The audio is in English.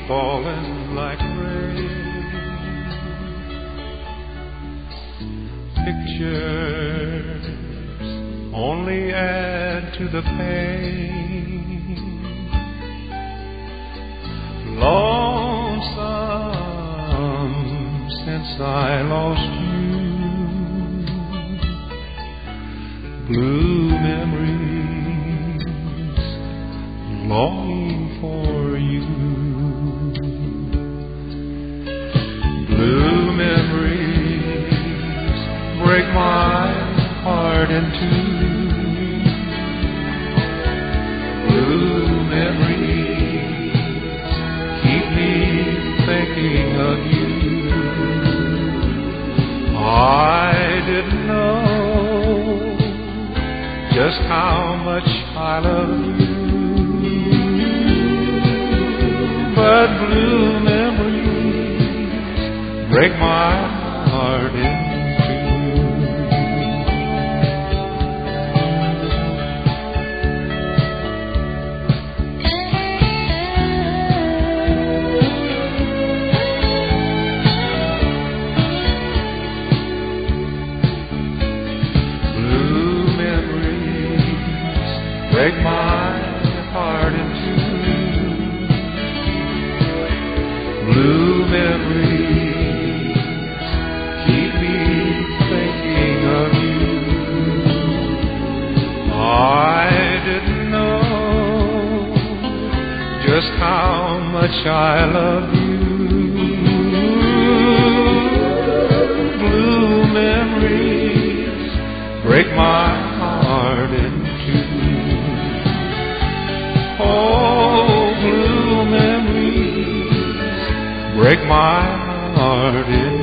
falling like rain. Pictures only add to the pain. Lonesome since I lost you. Blue memories, longing for you. Blue memories break my heart in two. Blue memories keep me thinking of you. I didn't know just how much I love you, but blue memories break my heart in two. Blue memories break my heart in two. Blue memories keep me thinking of you. I didn't know just how much I love you. Blue memories break my heart in two. Oh, blue memories break my heart in